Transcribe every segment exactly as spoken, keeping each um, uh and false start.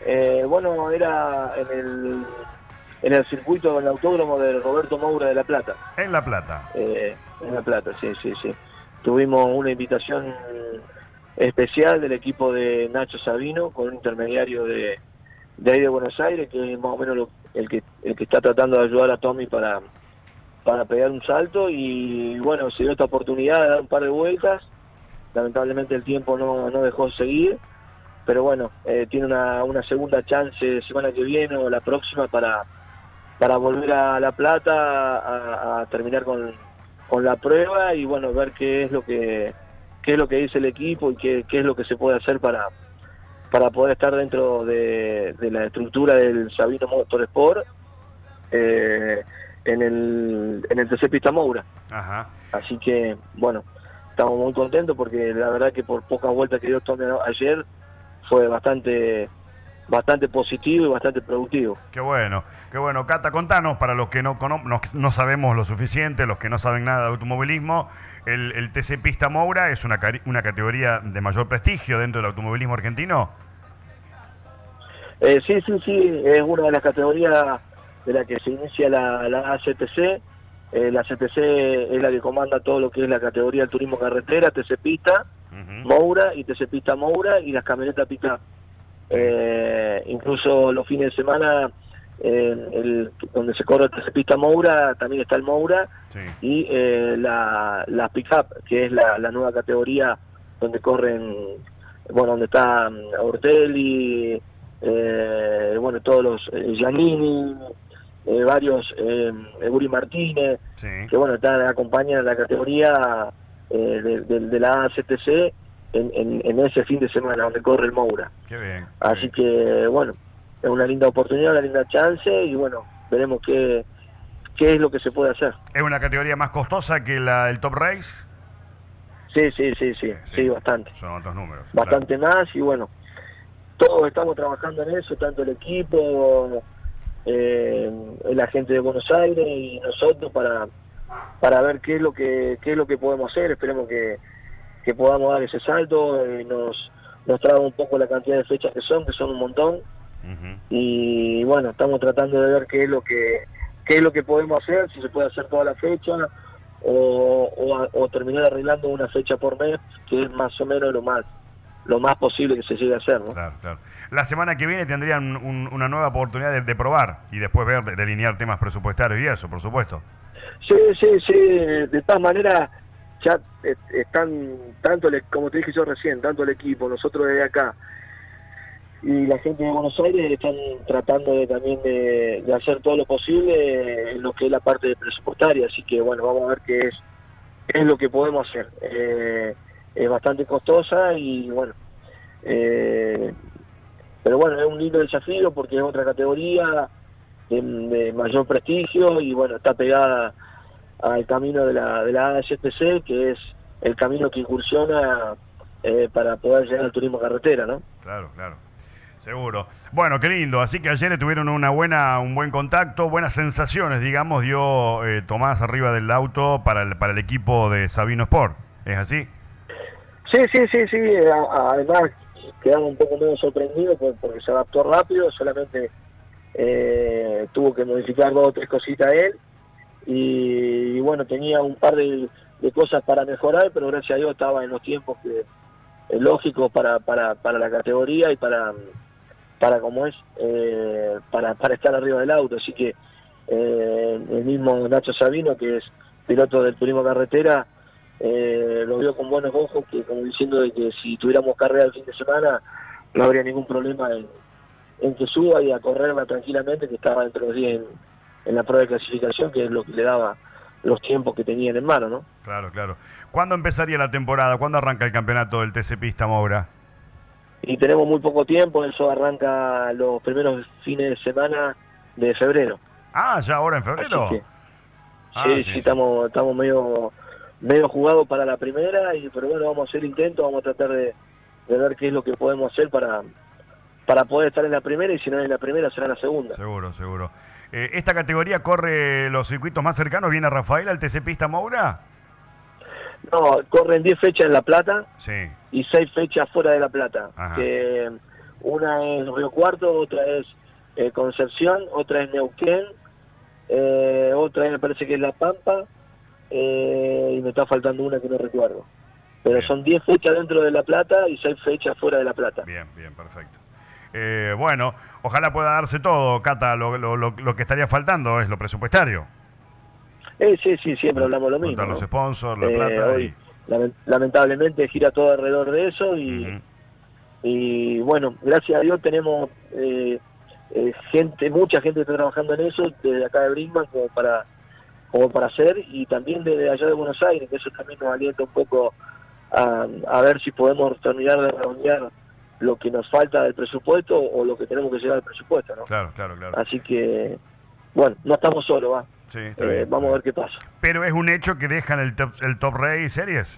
Eh, bueno, era en el, en el circuito, en el autódromo de Roberto Moura de La Plata. En La Plata. Eh, en La Plata, sí, sí, sí. Tuvimos una invitación especial del equipo de Nacho Sabino con un intermediario de, de ahí de Buenos Aires, que es más o menos lo, el, que, el que está tratando de ayudar a Tommy para, para pegar un salto. Y bueno, se dio esta oportunidad de dar un par de vueltas. Lamentablemente el tiempo no, no dejó seguir, pero bueno, eh, tiene una, una segunda chance semana que viene o la próxima para, para volver a La Plata a, a terminar con, con la prueba y bueno, ver qué es lo que qué es lo que dice el equipo y qué, qué es lo que se puede hacer para, para poder estar dentro de, de la estructura del Sabino Motorsport eh, en el en el T C Pista Moura. Ajá. Así que bueno, estamos muy contentos porque la verdad que por pocas vueltas que dio Tommy ayer fue bastante bastante positivo y bastante productivo. Qué bueno, qué bueno. Cata, contanos, para los que no, cono no, no sabemos lo suficiente, los que no saben nada de automovilismo, el, el T C Pista Moura es una, una categoría de mayor prestigio dentro del automovilismo argentino. Eh, sí, sí, sí, es una de las categorías de la que se inicia la, la A C T C. Eh, la A C T C es la que comanda todo lo que es la categoría del turismo carretera, T C Pista, uh-huh. Moura y T C Pista Moura y las camionetas pick-up. Eh, incluso los fines de semana, eh, el, donde se corre el T C Pista Moura, también está el Moura, sí. y eh, la, la pick-up, que es la, la nueva categoría donde corren, bueno, donde está Ortelli, eh, bueno, todos los eh, Giannini, eh, varios, eh, Uri Martínez, sí. que bueno, están acompañan la categoría eh, de, de, de la A C T C en, en, en ese fin de semana donde corre el Moura. Qué bien. Así que bueno, es una linda oportunidad, una linda chance y bueno, veremos qué, qué es lo que se puede hacer. ¿Es una categoría más costosa que la el Top Race? Sí, sí, sí, sí, sí, sí bastante. Son otros números. Bastante claro. Más y bueno, todos estamos trabajando en eso, tanto el equipo, eh, la gente de Buenos Aires y nosotros para para ver qué es lo que qué es lo que podemos hacer. Esperemos que, que podamos dar ese salto, eh, nos nos traga un poco la cantidad de fechas que son, que son un montón. Uh-huh. Y bueno, estamos tratando de ver qué es lo que qué es lo que podemos hacer, si se puede hacer toda la fecha o, o, o terminar arreglando una fecha por mes, que es más o menos lo más lo más posible que se llegue a hacer, ¿no? Claro, claro. La semana que viene tendrían un, una nueva oportunidad de, de probar y después ver, de, delinear temas presupuestarios y eso, por supuesto. Sí, sí, sí. De todas maneras, ya están, tanto, como te dije yo recién, tanto el equipo, nosotros desde acá, y la gente de Buenos Aires están tratando de también de, de hacer todo lo posible en lo que es la parte presupuestaria, así que bueno, vamos a ver qué es, qué es lo que podemos hacer. Eh, es bastante costosa y bueno, eh, pero bueno, es un lindo desafío porque es otra categoría de, de mayor prestigio y bueno, está pegada al camino de la de la A C T C, que es el camino que incursiona eh, para poder llegar al turismo carretera, ¿no? Claro, claro. Seguro. Bueno, qué lindo. Así que ayer tuvieron una buena, un buen contacto, buenas sensaciones, digamos, dio eh, Tomás arriba del auto para el, para el equipo de Sabino Sport. ¿Es así? Sí, sí, sí, sí. Además, quedamos un poco medio sorprendidos porque se adaptó rápido, solamente eh, tuvo que modificar dos o tres cositas él. Y, y bueno, tenía un par de, de cosas para mejorar, pero gracias a Dios estaba en los tiempos que eh, lógicos para, para, para la categoría y para, para como es, eh, para, para estar arriba del auto. Así que eh, el mismo Nacho Sabino, que es piloto del turismo carretera, Eh, lo vio con buenos ojos, que como diciendo de que si tuviéramos carrera el fin de semana no habría ningún problema en, en que suba y a correrla tranquilamente, que estaba dentro de diez en, en la prueba de clasificación, que es lo que le daba los tiempos que tenían en mano, ¿no? Claro, claro. ¿Cuándo empezaría la temporada? ¿Cuándo arranca el campeonato del T C Pista Moura? Y tenemos muy poco tiempo, eso arranca los primeros fines de semana de febrero. Ah, ¿ya ahora en febrero? Que, ah, sí, sí, sí, sí, estamos estamos medio medio jugado para la primera, y pero bueno, vamos a hacer intento, vamos a tratar de, de ver qué es lo que podemos hacer para para poder estar en la primera, y si no es en la primera será en la segunda. Seguro, seguro. Eh, ¿Esta categoría corre los circuitos más cercanos? ¿Viene Rafael al T C Pista Moura? No, corren diez fechas en La Plata, sí. y seis fechas fuera de La Plata. Ajá. Que una es Río Cuarto, otra es eh, Concepción, otra es Neuquén, eh, otra me parece que es La Pampa, eh, y me está faltando una que no recuerdo. Pero bien. Son diez fechas dentro de La Plata y seis fechas fuera de La Plata. Bien, bien, perfecto. Eh, bueno, ojalá pueda darse todo, Cata. Lo, lo, lo, lo que estaría faltando es lo presupuestario. Eh, sí, sí, siempre hablamos lo mismo. Contar los ¿no? sponsors, La eh, Plata. Hoy, y... lamentablemente gira todo alrededor de eso y, uh-huh. y bueno, gracias a Dios tenemos eh, eh, gente, mucha gente que está trabajando en eso, desde acá de Brinkmann como para, como para hacer, y también desde allá de Buenos Aires, que eso también nos alienta un poco a, a ver si podemos terminar de redondear lo que nos falta del presupuesto o lo que tenemos que llegar al presupuesto, ¿no? Claro, claro, claro. Así que, bueno, no estamos solos, va. Sí, está eh, bien, vamos está a ver qué pasa. Pero es un hecho que dejan el Top, el top Race Series.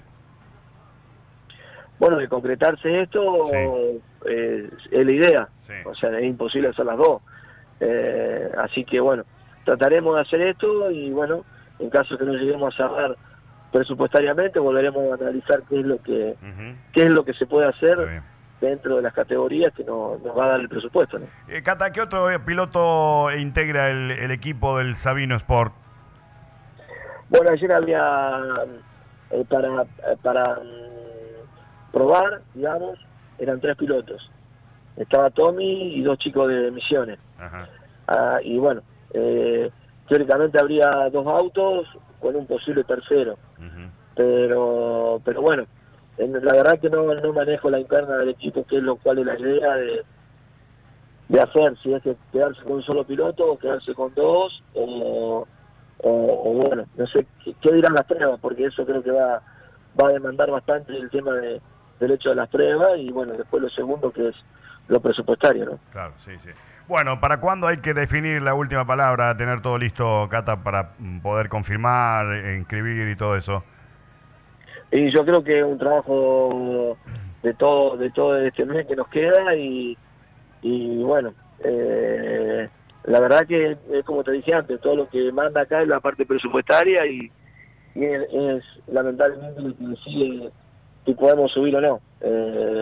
Bueno, de concretarse esto, sí. eh, es la idea. Sí. O sea, es imposible hacer las dos. Eh, así que, bueno, trataremos de hacer esto y, bueno, en caso que no lleguemos a cerrar presupuestariamente, volveremos a analizar qué es lo que, uh-huh. qué es lo que se puede hacer dentro de las categorías que nos, nos va a dar el presupuesto, ¿no? Eh, Cata, ¿qué otro piloto integra el, el equipo del Sabino Sport? Bueno, ayer había eh, para para um, probar, digamos, eran tres pilotos. Estaba Tommy y dos chicos de Misiones. Ajá. Ah, y bueno, eh, teóricamente habría dos autos con un posible tercero. Uh-huh. Pero pero bueno, la verdad que no, no manejo la interna del equipo, que es lo cual es la idea de, de hacer, si es que quedarse con un solo piloto o quedarse con dos, o, o, o bueno, no sé qué, qué dirán las pruebas, porque eso creo que va, va a demandar bastante el tema de, del hecho de las pruebas, y bueno, después lo segundo que es lo presupuestario, ¿no? Claro, sí, sí. Bueno, ¿para cuándo hay que definir la última palabra, tener todo listo, Cata, para poder confirmar, inscribir y todo eso? Y yo creo que es un trabajo de todo de todo este mes que nos queda y, y bueno, eh, la verdad que es como te dije antes, todo lo que manda acá es la parte presupuestaria y, y es, es lamentablemente lo que decide si podemos subir o no. Eh,